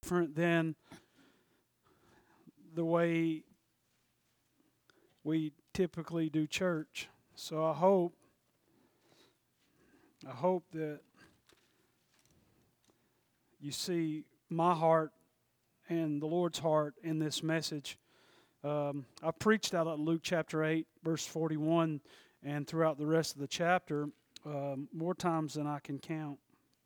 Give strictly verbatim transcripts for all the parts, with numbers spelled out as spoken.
different than the way we typically do church. So I hope, I hope that you see my heart and the Lord's heart in this message. Um, I preached out of Luke chapter eight, verse forty-one, and throughout the rest of the chapter, um, more times than I can count.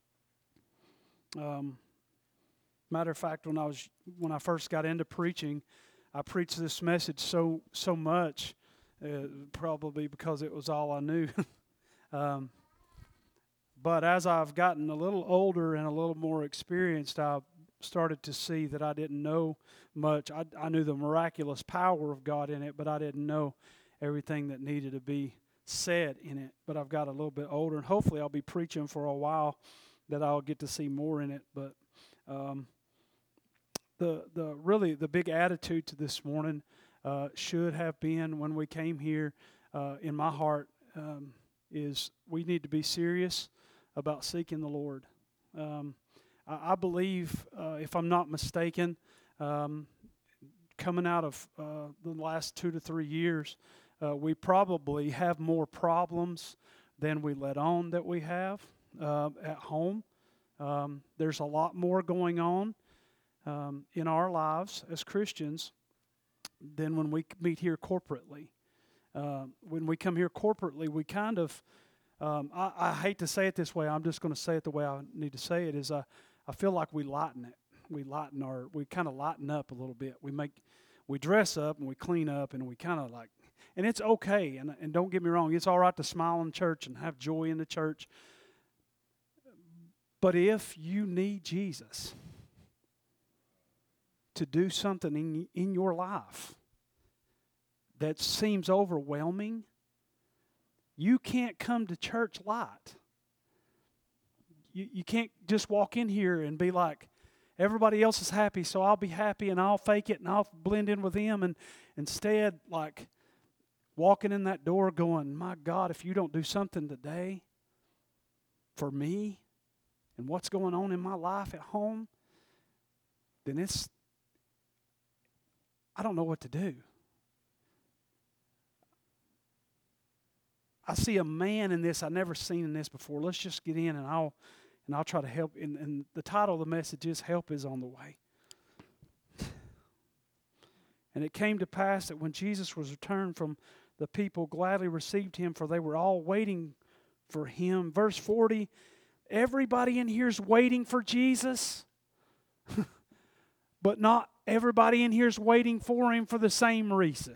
Um, matter of fact, when I was when I first got into preaching, I preached this message so so much, uh, probably because it was all I knew. um, but as I've gotten a little older and a little more experienced, I started to see that I didn't know much. I, I knew the miraculous power of God in it, but I didn't know everything that needed to be said in it. But I've got a little bit older, and hopefully I'll be preaching for a while that I'll get to see more in it. But um, the the really the big attitude to this morning uh, should have been when we came here uh, in my heart um, is we need to be serious about seeking the Lord. Um, I, I believe, uh, if I'm not mistaken, um, coming out of uh, the last two to three years, uh, we probably have more problems than we let on that we have uh, at home. Um, there's a lot more going on um, in our lives as Christians than when we meet here corporately. Uh, when we come here corporately, we kind of, um, I, I hate to say it this way, I'm just going to say it the way I need to say it, is I, I feel like we lighten it. We lighten our, we kind of lighten up a little bit. We make, we dress up and we clean up and we kind of like, and it's okay, and, and don't get me wrong, it's all right to smile in church and have joy in the church. But if you need Jesus to do something in, in your life that seems overwhelming, you can't come to church light. You, you can't just walk in here and be like, everybody else is happy, so I'll be happy and I'll fake it and I'll blend in with them. And instead, like, walking in that door going, my God, if you don't do something today for me and what's going on in my life at home, then it's, I don't know what to do. I see a man in this I've never seen in this before. Let's just get in and I'll and I'll try to help. And, and the title of the message is Help is on the Way. And it came to pass that when Jesus was returned from the people gladly received him, for they were all waiting for him. Verse forty, everybody in here is waiting for Jesus, but not everybody in here is waiting for him for the same reason.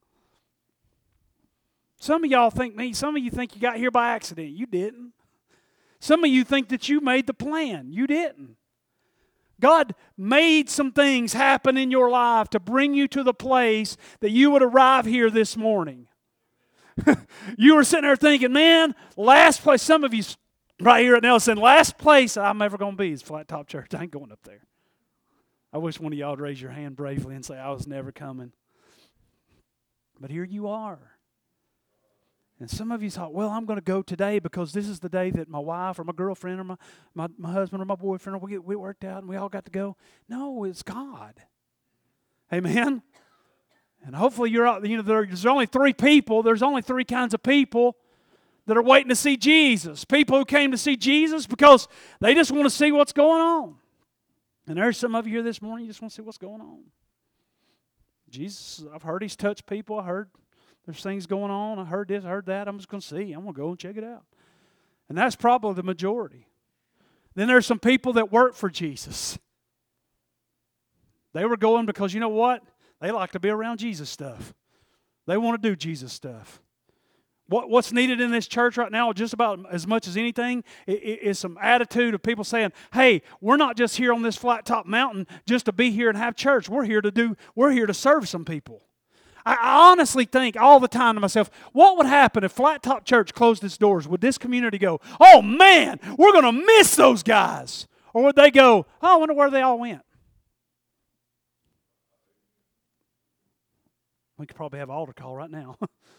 Some of y'all think me, some of you think you got here by accident. You didn't. Some of you think that you made the plan. You didn't. God made some things happen in your life to bring you to the place that you would arrive here this morning. You were sitting there thinking, man, last place, some of you right here at Nelson, last place I'm ever going to be is Flat Top Church. I ain't going up there. I wish one of y'all would raise your hand bravely and say, I was never coming. But here you are. And some of you thought, well, I'm going to go today because this is the day that my wife or my girlfriend or my, my, my husband or my boyfriend, or we get we worked out and we all got to go. No, it's God. Amen? And hopefully you're out, you know, there's only three people, there's only three kinds of people that are waiting to see Jesus. People who came to see Jesus because they just want to see what's going on. And there's some of you here this morning, you just want to see what's going on. Jesus, I've heard he's touched people. I heard there's things going on. I heard this, I heard that. I'm just going to see. I'm going to go and check it out. And that's probably the majority. Then there's some people that work for Jesus. They were going because, you know what? They like to be around Jesus stuff. They want to do Jesus stuff. What, what's needed in this church right now, just about as much as anything, is some attitude of people saying, hey, we're not just here on this flat top mountain just to be here and have church. We're here to do, we're here to serve some people. I honestly think all the time to myself, what would happen if Flat Top Church closed its doors? Would this community go, oh man, we're going to miss those guys? Or would they go, oh, I wonder where they all went? We could probably have an altar call right now.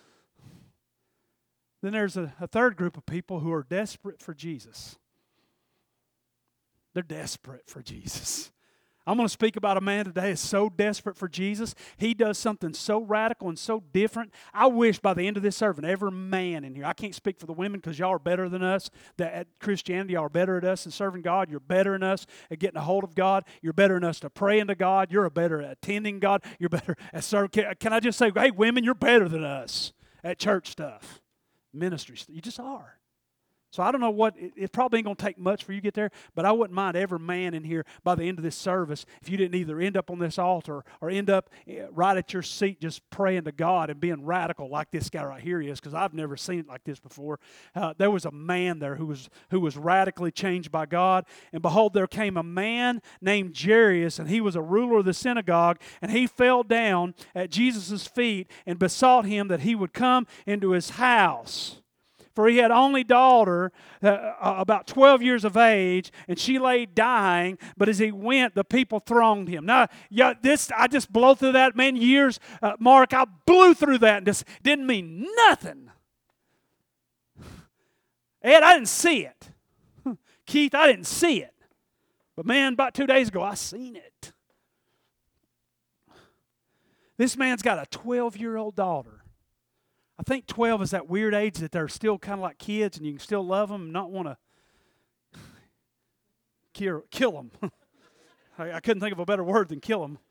Then there's a, a third group of people who are desperate for Jesus. They're desperate for Jesus. I'm going to speak about a man today who's so desperate for Jesus. He does something so radical and so different. I wish by the end of this service, every man in here, I can't speak for the women because y'all are better than us. That at Christianity, y'all are better at us in serving God. You're better than us at getting a hold of God. You're better than us to praying to God. You're better at attending God. You're better at serving. Can, can I just say, hey, women, you're better than us at church stuff, ministry stuff. You just are. So I don't know what, it, it probably ain't going to take much for you to get there, but I wouldn't mind every man in here by the end of this service if you didn't either end up on this altar or end up right at your seat just praying to God and being radical like this guy right here is, because I've never seen it like this before. Uh, there was a man there who was who was radically changed by God, and behold, there came a man named Jairus, and he was a ruler of the synagogue, and he fell down at Jesus' feet and besought him that he would come into his house. For he had only daughter, uh, about twelve years of age, and she lay dying. But as he went, the people thronged him. Now, yeah, this I just blow through that, man. Years, uh, Mark, I blew through that and just didn't mean nothing. Ed, I didn't see it. Keith, I didn't see it. But man, about two days ago, I seen it. This man's got a twelve-year-old daughter. I think twelve is that weird age that they're still kind of like kids and you can still love them and not want to kill, kill them. I, I couldn't think of a better word than kill them.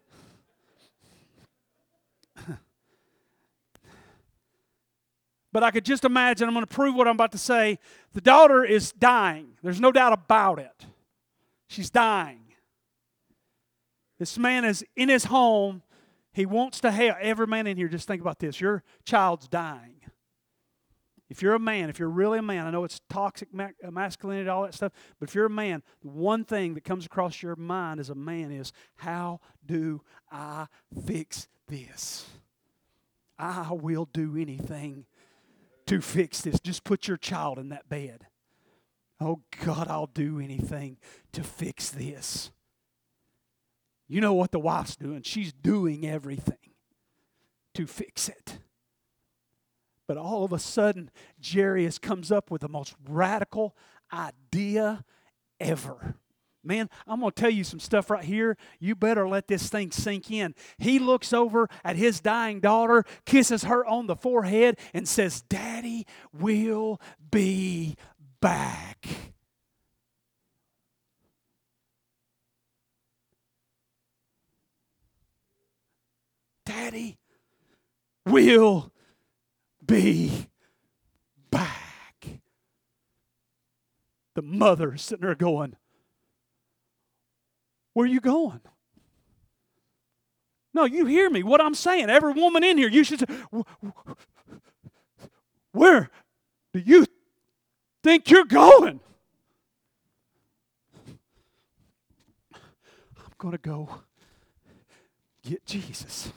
But I could just imagine, I'm going to prove what I'm about to say. The daughter is dying. There's no doubt about it. She's dying. This man is in his home. He wants to help. Every man in here, just think about this. Your child's dying. If you're a man, if you're really a man, I know it's toxic masculinity, all that stuff, but if you're a man, the one thing that comes across your mind as a man is, how do I fix this? I will do anything to fix this. Just put your child in that bed. Oh, God, I'll do anything to fix this. You know what the wife's doing. She's doing everything to fix it. But all of a sudden, Jairus comes up with the most radical idea ever. Man, I'm going to tell you some stuff right here. You better let this thing sink in. He looks over at his dying daughter, kisses her on the forehead, and says, Daddy will be back. Daddy will be back. The mother sitting there going, where are you going? No, you hear me, what I'm saying. Every woman in here, you should say, where do you think you're going? I'm going to go get Jesus.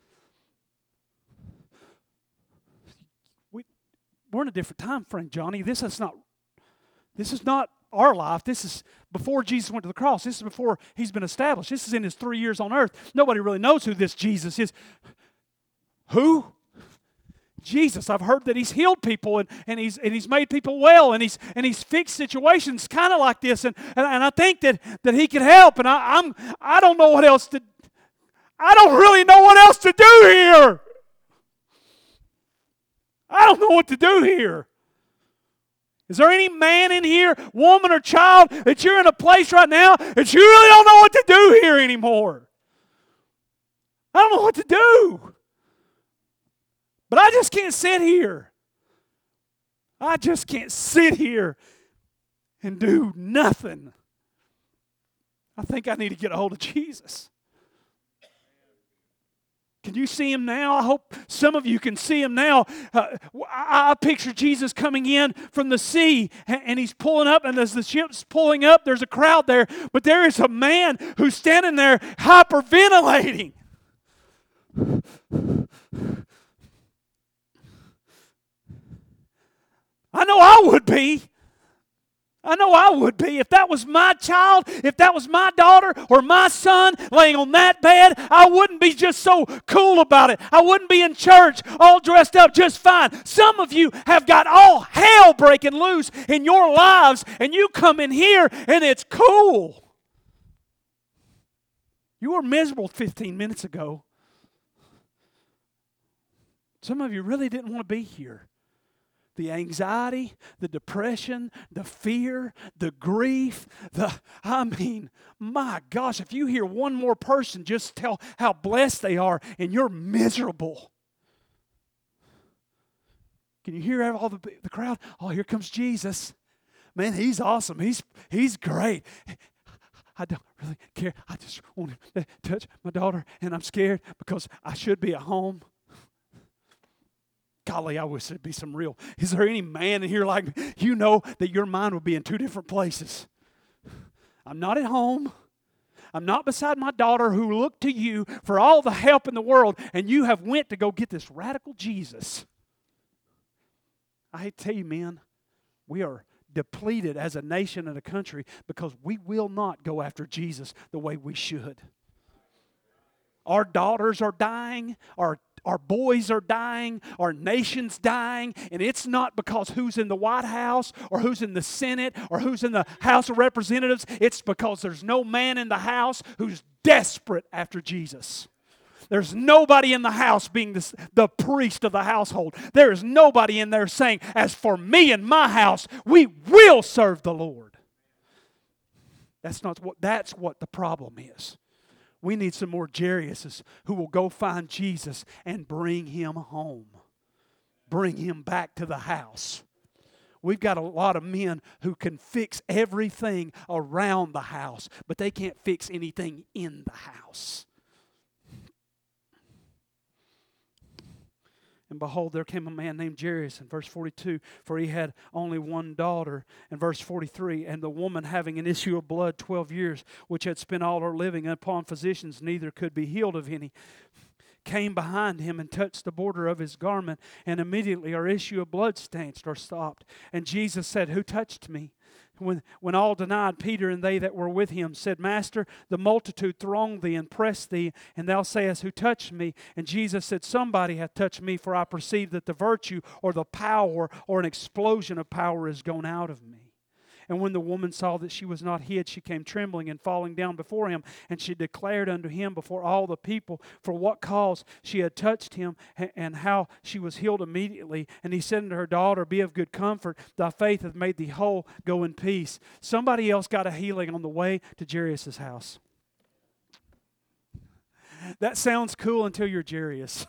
We're in a different time frame, Johnny. This is not, this is not our life. This is before Jesus went to the cross. This is before he's been established. This is in his three years on earth. Nobody really knows who this Jesus is. Who? Jesus. I've heard that he's healed people and, and he's and he's made people well and he's and he's fixed situations kind of like this. And, and and I think that that he can help. And I, I'm I don't know what else to. I don't really know what else to do here. I don't know what to do here. Is there any man in here, woman or child, that you're in a place right now that you really don't know what to do here anymore? I don't know what to do. But I just can't sit here. I just can't sit here and do nothing. I think I need to get a hold of Jesus. Can you see him now? I hope some of you can see him now. Uh, I, I picture Jesus coming in from the sea, and, and he's pulling up, and as the ship's pulling up, there's a crowd there, but there is a man who's standing there hyperventilating. I know I would be. I know I would be. If that was my child, if that was my daughter or my son laying on that bed, I wouldn't be just so cool about it. I wouldn't be in church all dressed up just fine. Some of you have got all hell breaking loose in your lives, and you come in here and it's cool. You were miserable fifteen minutes ago. Some of you really didn't want to be here. The anxiety, the depression, the fear, the grief, the, I mean, my gosh, if you hear one more person just tell how blessed they are and you're miserable. Can you hear all the, the crowd? Oh, here comes Jesus. Man, he's awesome. He's, he's great. I don't really care. I just want to touch my daughter, and I'm scared because I should be at home. Golly, I wish there'd be some real. Is there any man in here like me? You know that your mind would be in two different places. I'm not at home. I'm not beside my daughter who looked to you for all the help in the world, and you have went to go get this radical Jesus. I hate to tell you, men, we are depleted as a nation and a country because we will not go after Jesus the way we should. Our daughters are dying. Our, our boys are dying. Our nation's dying. And it's not because who's in the White House or who's in the Senate or who's in the House of Representatives. It's because there's no man in the house who's desperate after Jesus. There's nobody in the house being the, the priest of the household. There is nobody in there saying, as for me and my house, we will serve the Lord. That's not what, that's what the problem is. We need some more Jairus who will go find Jesus and bring him home. Bring him back to the house. We've got a lot of men who can fix everything around the house, but they can't fix anything in the house. And behold, there came a man named Jairus in verse forty-two, for he had only one daughter. In verse forty-three, and the woman having an issue of blood twelve years, which had spent all her living upon physicians, neither could be healed of any, came behind him and touched the border of his garment, and immediately her issue of blood stanched or stopped. And Jesus said, who touched me? When, when all denied, Peter and they that were with him said, Master, the multitude thronged thee and pressed thee, and thou sayest, who touched me? And Jesus said, somebody hath touched me, for I perceive that the virtue or the power or an explosion of power is gone out of me. And when the woman saw that she was not hid, she came trembling and falling down before him. And she declared unto him before all the people for what cause she had touched him, and how she was healed immediately. And he said unto her, daughter, be of good comfort. Thy faith hath made thee whole. Go in peace. Somebody else got a healing on the way to Jairus' house. That sounds cool until you're Jairus.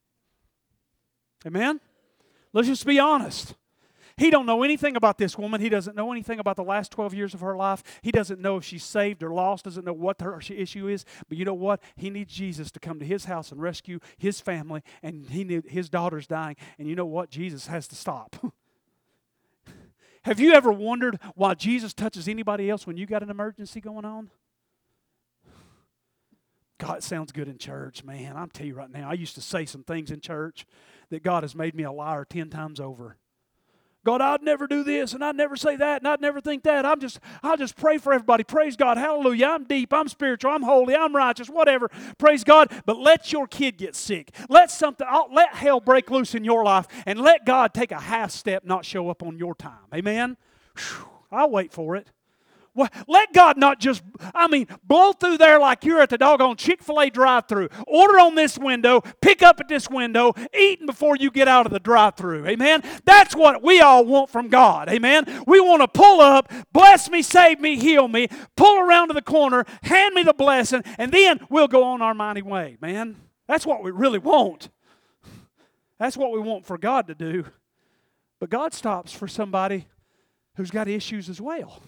Amen? Let's just be honest. He don't know anything about this woman. He doesn't know anything about the last twelve years of her life. He doesn't know if she's saved or lost, doesn't know what her issue is. But you know what? He needs Jesus to come to his house and rescue his family, and he need, his daughter's dying. And you know what? Jesus has to stop. Have you ever wondered why Jesus touches anybody else when you got an emergency going on? God, it sounds good in church, man. I'm telling you right now, I used to say some things in church that God has made me a liar ten times over. God, I'd never do this, and I'd never say that, and I'd never think that. I'm just, I'll just pray for everybody. Praise God. Hallelujah. I'm deep. I'm spiritual. I'm holy. I'm righteous. Whatever. Praise God. But let your kid get sick. Let something. Let hell break loose in your life, and let God take a half step, not show up on your time. Amen. Whew, I'll wait for it. Well, let God not just, I mean, blow through there like you're at the doggone Chick-fil-A drive-thru. Order on this window, pick up at this window, eating before you get out of the drive-thru. Amen? That's what we all want from God. Amen? We want to pull up, bless me, save me, heal me, pull around to the corner, hand me the blessing, and then we'll go on our mighty way, man. That's what we really want. That's what we want for God to do. But God stops for somebody who's got issues as well.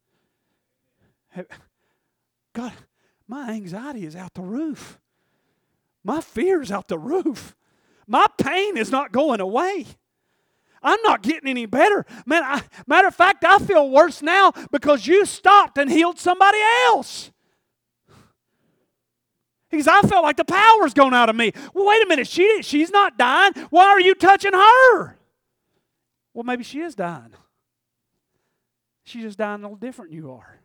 God, my anxiety is out the roof. My fear is out the roof. My pain is not going away. I'm not getting any better. Man, I, matter of fact, I feel worse now because you stopped and healed somebody else. Because I felt like the power's gone out of me. Well, wait a minute, she, she's not dying. Why are you touching her? Well, maybe she is dying. She's just dying a little different than you are.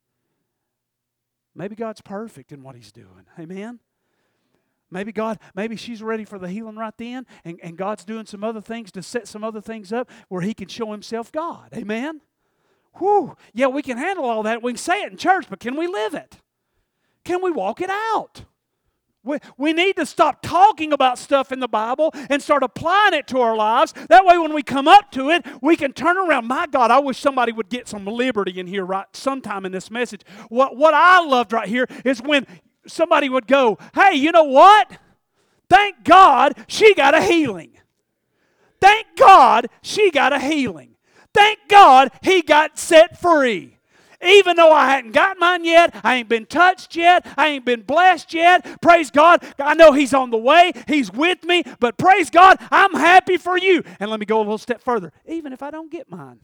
Maybe God's perfect in what He's doing. Amen? Maybe God, maybe she's ready for the healing right then, and, and God's doing some other things to set some other things up where He can show Himself God. Amen? Whew. Yeah, we can handle all that. We can say it in church, but can we live it? can we walk it out? We, we need to stop talking about stuff in the Bible and start applying it to our lives. That way when we come up to it, we can turn around. My God, I wish somebody would get some liberty in here right sometime in this message. What, what I loved right here is when somebody would go, hey, you know what? Thank God she got a healing. Thank God she got a healing. Thank God he got set free. Even though I hadn't got mine yet, I ain't been touched yet, I ain't been blessed yet. Praise God, I know he's on the way, he's with me, but praise God, I'm happy for you. And let me go a little step further. Even if I don't get mine.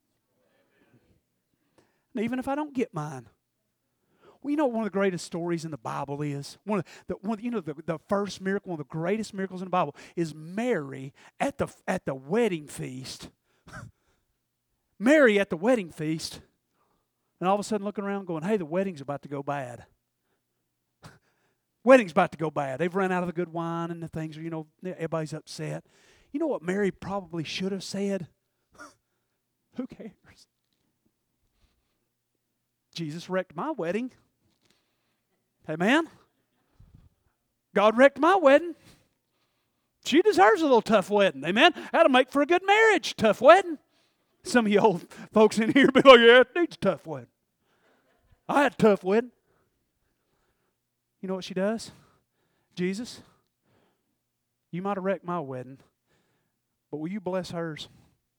Even if I don't get mine. Well, you know what one of the greatest stories in the Bible is? One of the, one, you know, the, the first miracle, one of the greatest miracles in the Bible is Mary at the, at the wedding feast. Mary at the wedding feast. And all of a sudden looking around going, hey, the wedding's about to go bad. Wedding's about to go bad. They've run out of the good wine and the things, you know, everybody's upset. You know what Mary probably should have said? Who cares? Jesus wrecked my wedding. Amen? God wrecked my wedding. She deserves a little tough wedding. Amen? That'll make for a good marriage. Tough wedding. Some of you old folks in here be like, yeah, it needs a tough wedding. I had a tough wedding. You know what she does? Jesus, you might have wrecked my wedding, but will you bless hers?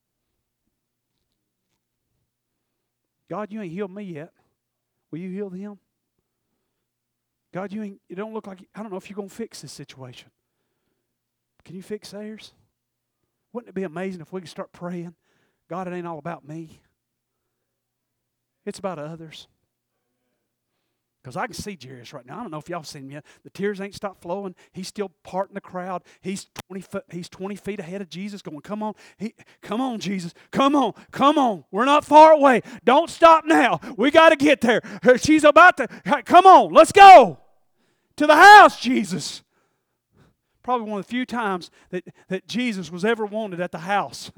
God, you ain't healed me yet. Will you heal him? God, you ain't, it don't look like, I don't know if you're going to fix this situation. Can you fix theirs? Wouldn't it be amazing if we could start praying? God, it ain't all about me. It's about others. Because I can see Jairus right now. I don't know if y'all seen him yet. The tears ain't stopped flowing. He's still parting the crowd. He's twenty foot, he's twenty feet ahead of Jesus going, come on. He, come on, Jesus. Come on. Come on. We're not far away. Don't stop now. We got to get there. She's about to. Come on. Let's go. To the house, Jesus. Probably one of the few times that, that Jesus was ever wanted at the house.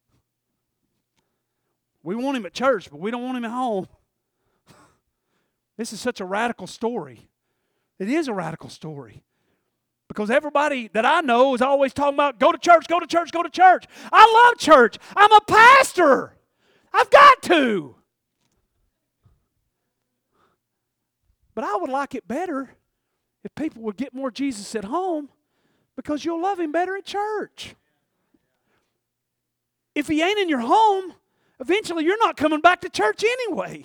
We want him at church, but we don't want him at home. This is such a radical story. It is a radical story. Because everybody that I know is always talking about, go to church, go to church, go to church. I love church. I'm a pastor. I've got to. But I would like it better if people would get more Jesus at home, because you'll love him better at church. If he ain't in your home, eventually you're not coming back to church anyway.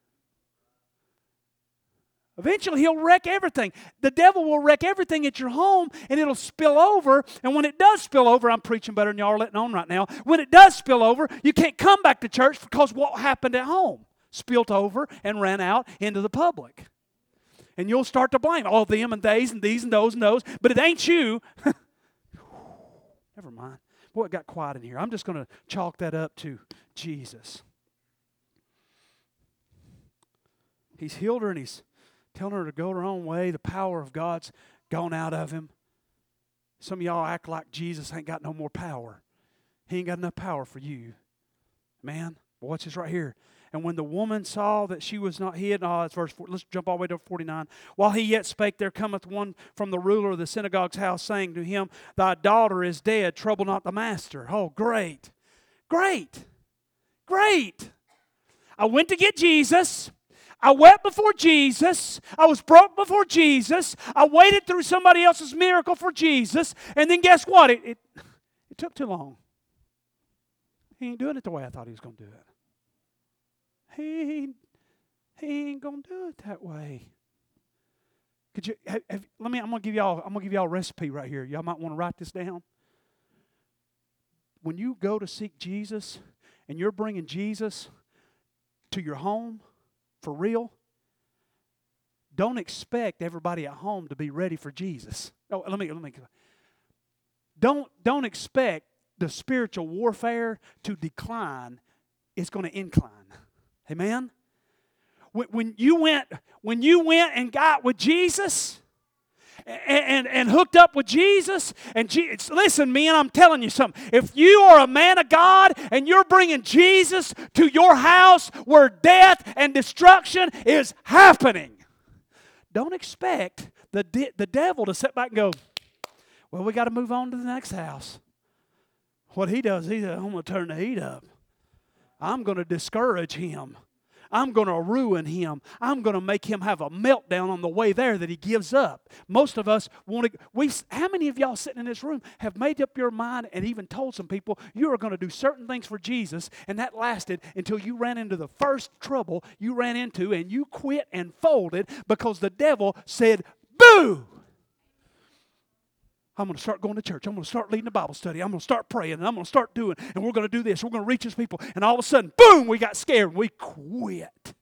Eventually he'll wreck everything. The devil will wreck everything at your home, and it'll spill over. And when it does spill over, I'm preaching better than y'all are letting on right now. When it does spill over, you can't come back to church because what happened at home spilled over and ran out into the public. And you'll start to blame all them and theys and these and those and those, but it ain't you. Never mind. Boy, it got quiet in here. I'm just going to chalk that up to Jesus. He's healed her and he's telling her to go her own way. The power of God's gone out of him. Some of y'all act like Jesus ain't got no more power. He ain't got enough power for you. Man, watch this right here. And when the woman saw that she was not hid, oh, that's verse four. Let's jump all the way to forty-nine. While he yet spake, there cometh one from the ruler of the synagogue's house, saying to him, thy daughter is dead, trouble not the master. Oh, great. Great. Great. I went to get Jesus. I wept before Jesus. I was broke before Jesus. I waited through somebody else's miracle for Jesus. And then guess what? It, it, it took too long. He ain't doing it the way I thought he was going to do it. He, he ain't going to do it that way. Could you have, have, let me I'm going to give y'all I'm going to give y'all a recipe right here. Y'all might want to write this down. When you go to seek Jesus and you're bringing Jesus to your home for real, don't expect everybody at home to be ready for Jesus. Oh, let me let me Don't don't expect the spiritual warfare to decline. It's going to incline. Amen? When, when you went when you went and got with Jesus and, and, and hooked up with Jesus, and Jesus, listen, man, I'm telling you something. If you are a man of God and you're bringing Jesus to your house where death and destruction is happening, don't expect the, de- the devil to sit back and go, well, we got to move on to the next house. What he does, he says, I'm going to turn the heat up. I'm going to discourage him. I'm going to ruin him. I'm going to make him have a meltdown on the way there that he gives up. Most of us want to, we, how many of y'all sitting in this room have made up your mind and even told some people you are going to do certain things for Jesus, and that lasted until you ran into the first trouble you ran into and you quit and folded because the devil said, boo! I'm going to start going to church. I'm going to start leading a Bible study. I'm going to start praying, and I'm going to start doing, and we're going to do this. We're going to reach His people. And all of a sudden, boom, we got scared, and we quit.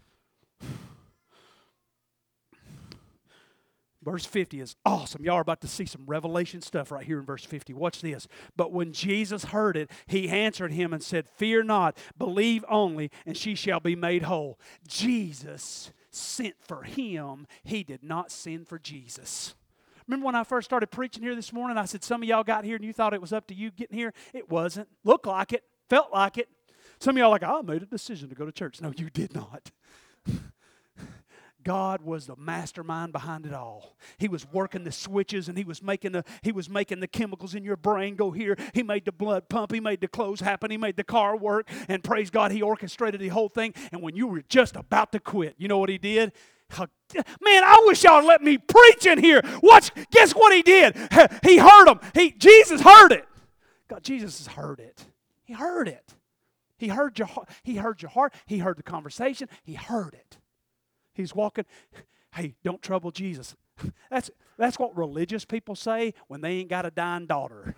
Verse fifty is awesome. Y'all are about to see some revelation stuff right here in verse fifty. Watch this. But when Jesus heard it, He answered him and said, fear not, believe only, and she shall be made whole. Jesus sent for him. He did not send for Jesus. Remember when I first started preaching here this morning, I said some of y'all got here and you thought it was up to you getting here? It wasn't. Looked like it. Felt like it. Some of y'all are like, I made a decision to go to church. No, you did not. God was the mastermind behind it all. He was working the switches, and he was making the he was making the chemicals in your brain go here. He made the blood pump. He made the clothes happen. He made the car work. And praise God, he orchestrated the whole thing. And when you were just about to quit, you know what he did? Man, I wish y'all let me preach in here. Watch, guess what he did? He heard them. He, Jesus heard it. God, Jesus has heard it. He heard it. He heard your heart. He heard your heart. He heard the conversation. He heard it. He's walking. Hey, don't trouble Jesus. That's that's what religious people say when they ain't got a dying daughter.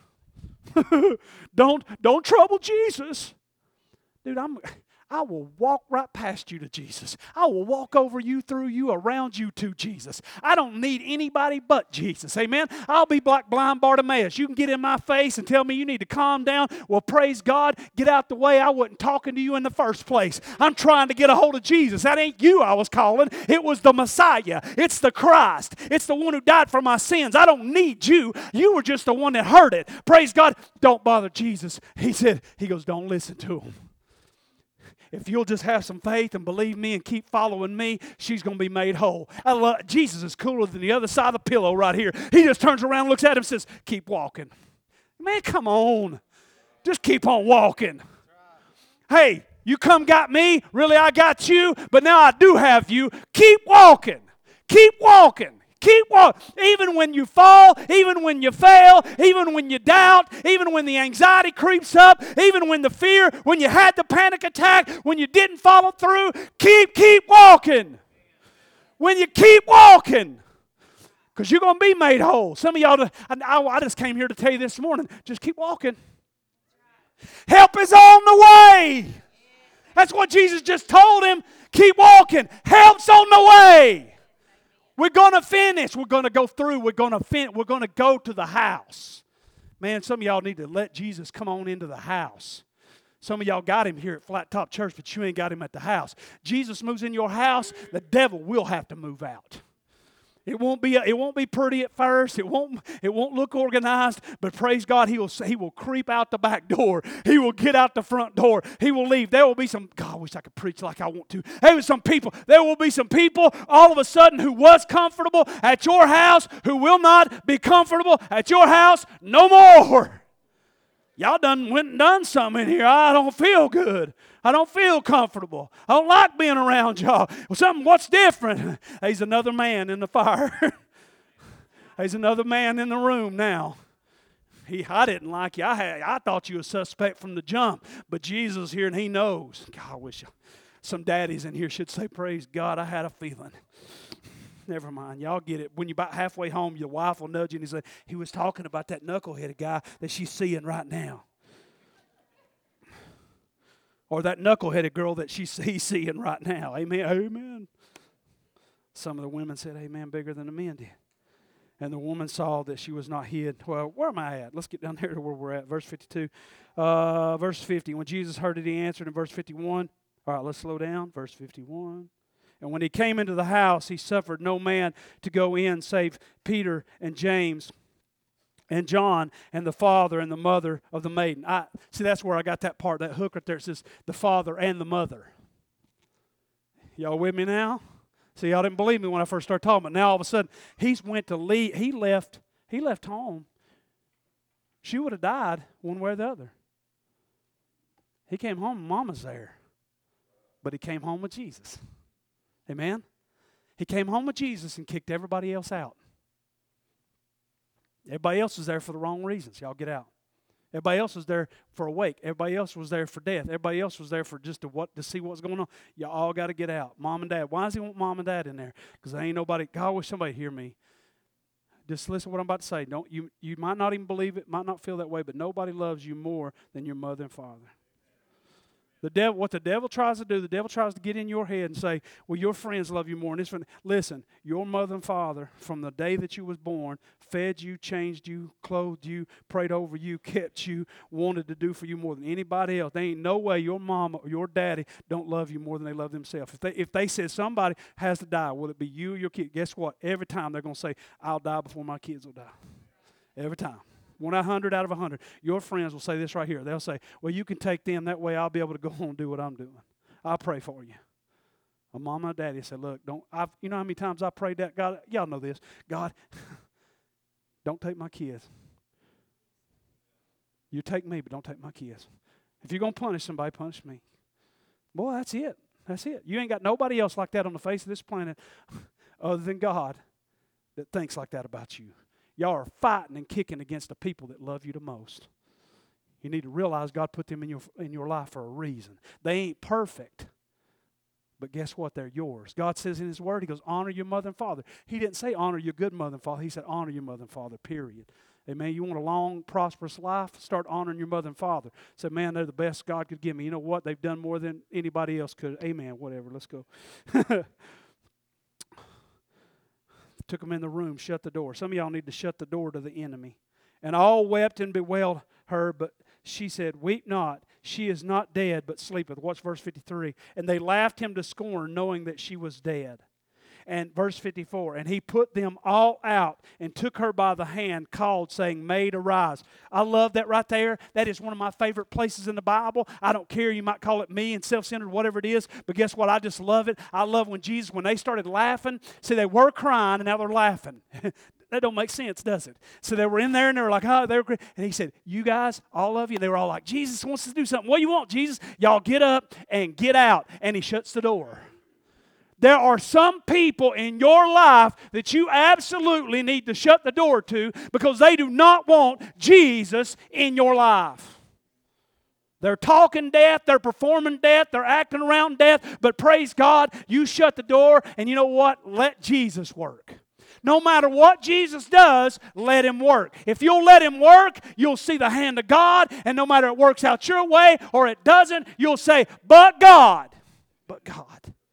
don't don't trouble Jesus, dude. I'm. I will walk right past you to Jesus. I will walk over you, through you, around you to Jesus. I don't need anybody but Jesus. Amen? I'll be like blind Bartimaeus. You can get in my face and tell me you need to calm down. Well, praise God. Get out the way. I wasn't talking to you in the first place. I'm trying to get a hold of Jesus. That ain't you I was calling. It was the Messiah. It's the Christ. It's the one who died for my sins. I don't need you. You were just the one that heard it. Praise God. Don't bother Jesus. He said, he goes, don't listen to him. If you'll just have some faith and believe me and keep following me, she's going to be made whole. I love, Jesus is cooler than the other side of the pillow right here. He just turns around, looks at him and says, keep walking. Man, come on. Just keep on walking. Hey, you come got me. Really, I got you. But now I do have you. Keep walking. Keep walking. Keep walking. Even when you fall, even when you fail, even when you doubt, even when the anxiety creeps up, even when the fear, when you had the panic attack, when you didn't follow through, keep, keep walking. When you keep walking, because you're going to be made whole. Some of y'all, I, I just came here to tell you this morning, just keep walking. Help is on the way. That's what Jesus just told him. Keep walking. Help's on the way. We're going to finish. We're going to go through. We're going to fin- We're going to go to the house. Man, some of y'all need to let Jesus come on into the house. Some of y'all got him here at Flat Top Church, but you ain't got him at the house. Jesus moves in your house, the devil will have to move out. It won't be it won't be pretty at first. It won't it won't look organized, but praise God, he will he will creep out the back door. He will get out the front door. He will leave. There will be some God, I wish I could preach like I want to. There was some people. There will be some people all of a sudden who was comfortable at your house who will not be comfortable at your house no more. Y'all done went and done something in here. I don't feel good. I don't feel comfortable. I don't like being around y'all. Well, something, what's different? There's another man in the fire. There's another man in the room now. He, I didn't like you. I had, I thought you were a suspect from the jump. But Jesus here and he knows. God, I wish some daddies in here should say, praise God, I had a feeling. Never mind. Y'all get it. When you're about halfway home, your wife will nudge you and he say, he was talking about that knuckleheaded guy that she's seeing right now. Or that knuckleheaded girl that she's he's seeing right now. Amen. Amen. Some of the women said amen bigger than the men did. And the woman saw that she was not hid. Well, where am I at? Let's get down there to where we're at. Verse fifty-two. Uh, verse fifty. When Jesus heard it, he answered in verse fifty-one. All right, let's slow down. Verse fifty-one. And when he came into the house, he suffered no man to go in save Peter and James and John and the father and the mother of the maiden. I see, that's where I got that part, that hook right there. It says the father and the mother. Y'all with me now? See, y'all didn't believe me when I first started talking, but now all of a sudden, he's went to leave. He left, he left home. She would have died one way or the other. He came home, Mama's there. But he came home with Jesus. Amen? He came home with Jesus and kicked everybody else out. Everybody else was there for the wrong reasons. Y'all get out. Everybody else was there for a wake. Everybody else was there for death. Everybody else was there for just to what to see what's going on. Y'all all got to get out. Mom and Dad. Why does he want Mom and Dad in there? Because there ain't nobody. God, I wish somebody hear me. Just listen to what I'm about to say. Don't you? You might not even believe it, might not feel that way, but nobody loves you more than your mother and father. The devil, what the devil tries to do, the devil tries to get in your head and say, well, your friends love you more. And this friend, listen, your mother and father, from the day that you was born, fed you, changed you, clothed you, prayed over you, kept you, wanted to do for you more than anybody else. There ain't no way your mama or your daddy don't love you more than they love themselves. If they if they said somebody has to die, will it be you or your kid? Guess what? Every time they're going to say, I'll die before my kids will die. Every time. One hundred out of a hundred. Your friends will say this right here. They'll say, well, you can take them. That way I'll be able to go on and do what I'm doing. I'll pray for you. My mama and daddy said, look, don't. I've, you know how many times I prayed that? God, y'all know this. God, don't take my kids. You take me, but don't take my kids. If you're going to punish somebody, punish me. Boy, that's it. That's it. You ain't got nobody else like that on the face of this planet other than God that thinks like that about you. Y'all are fighting and kicking against the people that love you the most. You need to realize God put them in your in your life for a reason. They ain't perfect, but guess what? They're yours. God says in His Word, He goes, honor your mother and father. He didn't say honor your good mother and father. He said honor your mother and father, period. Amen. You want a long, prosperous life? Start honoring your mother and father. Say, man, they're the best God could give me. You know what? They've done more than anybody else could. Amen. Whatever. Let's go. Took them in the room, shut the door. Some of y'all need to shut the door to the enemy. And all wept and bewailed her, but she said, weep not. She is not dead, but sleepeth. Watch verse fifty-three. And they laughed him to scorn, knowing that she was dead. And verse fifty-four, and he put them all out and took her by the hand, called, saying, Maid, arise. I love that right there. That is one of my favorite places in the Bible. I don't care. You might call it mean, self-centered, whatever it is. But guess what? I just love it. I love when Jesus, when they started laughing. See, they were crying, and now they're laughing. That don't make sense, does it? So they were in there, and they were like, oh, they were, and he said, you guys, all of you, they were all like, Jesus wants us to do something. What do you want, Jesus? Y'all get up and get out. And he shuts the door. There are some people in your life that you absolutely need to shut the door to because they do not want Jesus in your life. They're talking death, they're performing death, they're acting around death, but praise God, you shut the door, and you know what? Let Jesus work. No matter what Jesus does, let Him work. If you'll let Him work, you'll see the hand of God, and no matter it works out your way or it doesn't, you'll say, but God, but God.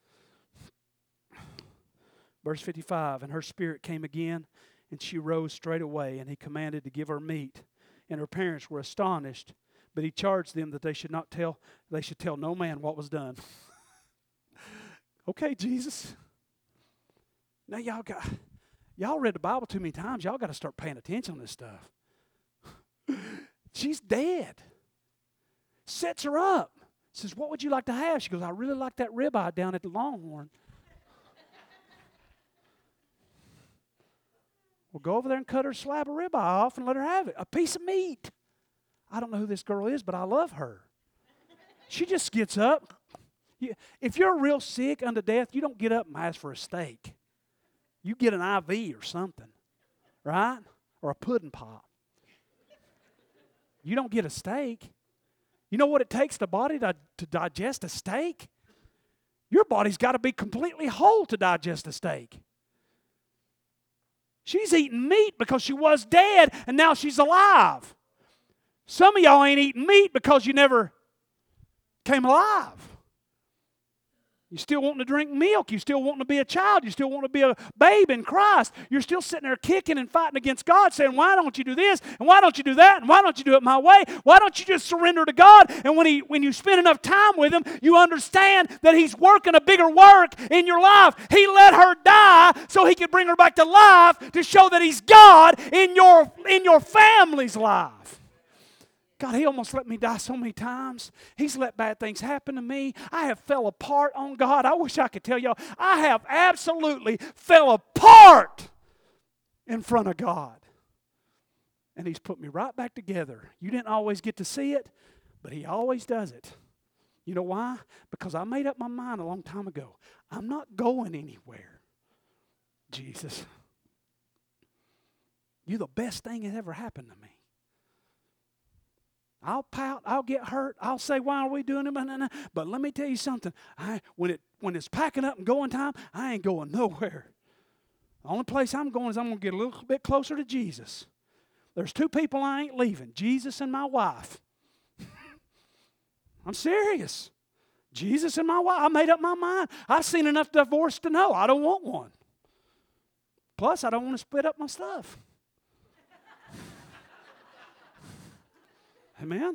Verse fifty-five, and her spirit came again, and she rose straightway, and he commanded to give her meat. And her parents were astonished, but he charged them that they should not tell, they should tell no man what was done. Okay, Jesus. Now y'all got, y'all read the Bible too many times. Y'all got to start paying attention to this stuff. She's dead. Sets her up. Says, what would you like to have? She goes, I really like that ribeye down at the Longhorn. Well, go over there and cut her slab of ribeye off and let her have it. A piece of meat. I don't know who this girl is, but I love her. She just gets up. If you're real sick unto death, you don't get up and ask for a steak. You get an I V or something, right? Or a pudding pop. You don't get a steak. You know what it takes the body to, to digest a steak? Your body's got to be completely whole to digest a steak. She's eating meat because she was dead and now she's alive. Some of y'all ain't eating meat because you never came alive. You still wanting to drink milk. You still wanting to be a child. You still want to be a babe in Christ. You're still sitting there kicking and fighting against God saying, why don't you do this? And why don't you do that? And why don't you do it my way? Why don't you just surrender to God? And when, he, when you spend enough time with Him, you understand that He's working a bigger work in your life. He let her die so He could bring her back to life to show that He's God in your, in your family's life. God, He almost let me die so many times. He's let bad things happen to me. I have fell apart on God. I wish I could tell y'all, I have absolutely fell apart in front of God. And He's put me right back together. You didn't always get to see it, but He always does it. You know why? Because I made up my mind a long time ago. I'm not going anywhere. Jesus, you're the best thing that ever happened to me. I'll pout, I'll get hurt, I'll say, why are we doing it? But let me tell you something. I, when, it, when it's packing up and going time, I ain't going nowhere. The only place I'm going is I'm going to get a little bit closer to Jesus. There's two people I ain't leaving, Jesus and my wife. I'm serious. Jesus and my wife. I made up my mind. I've seen enough divorce to know I don't want one. Plus, I don't want to split up my stuff. Amen?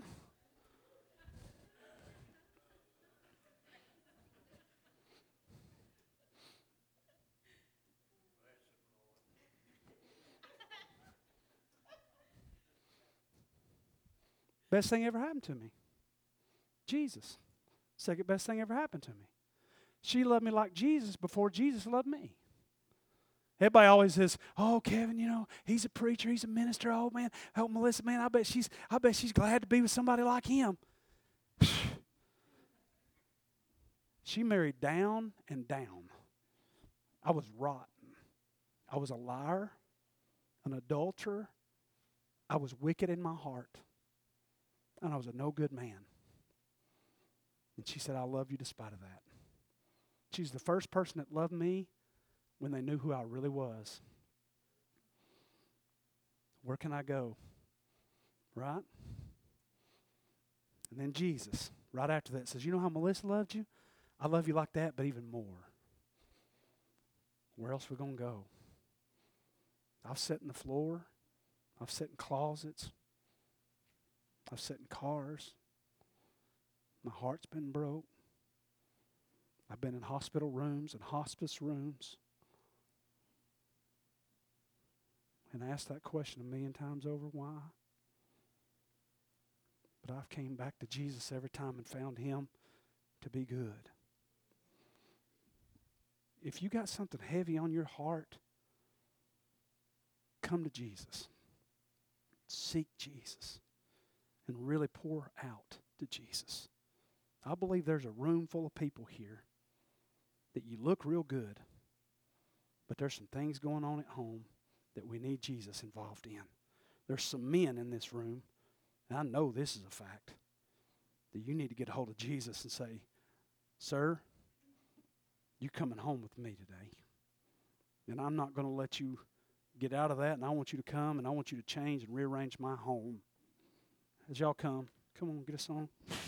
Best thing ever happened to me. Jesus. Second best thing ever happened to me. She loved me like Jesus before Jesus loved me. Everybody always says, oh, Kevin, you know, he's a preacher, he's a minister. Oh, man, oh, Melissa, man, I bet she's, I bet she's glad to be with somebody like him. She married down and down. I was rotten. I was a liar, an adulterer. I was wicked in my heart. And I was a no good man. And she said, I love you despite of that. She's the first person that loved me when they knew who I really was. Where can I go? Right? And then Jesus, right after that, says, you know how Melissa loved you? I love you like that, but even more. Where else are we going to go? I've sat in the floor. I've sat in closets. I've sat in cars. My heart's been broke. I've been in hospital rooms and hospice rooms. And asked that question a million times over, why? But I've came back to Jesus every time and found Him to be good. If you got something heavy on your heart, come to Jesus. Seek Jesus. And really pour out to Jesus. I believe there's a room full of people here that you look real good, but there's some things going on at home that we need Jesus involved in. There's some men in this room, and I know this is a fact, that you need to get a hold of Jesus and say, sir, you're coming home with me today. And I'm not going to let you get out of that, and I want you to come, and I want you to change and rearrange my home. As y'all come, come on, get a song.